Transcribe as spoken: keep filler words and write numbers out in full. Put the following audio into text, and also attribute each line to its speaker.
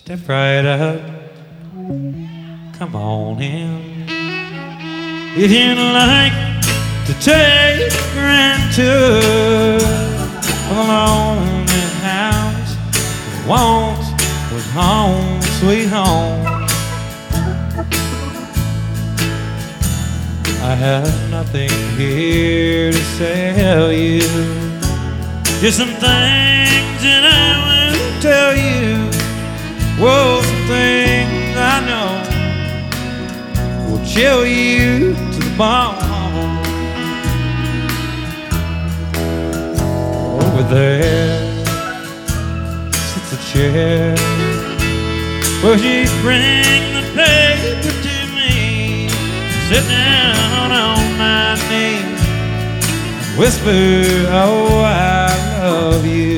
Speaker 1: Step right up, come on in. If you'd like to take a grand tour of a lonely house that once was home, sweet home, I have nothing here to sell you, just some things that I will tell you. Whoa, some things I know will chill you to the bone. Over there sits a chair where she bring the paper to me. Sit down on my knee and whisper, oh, I love you.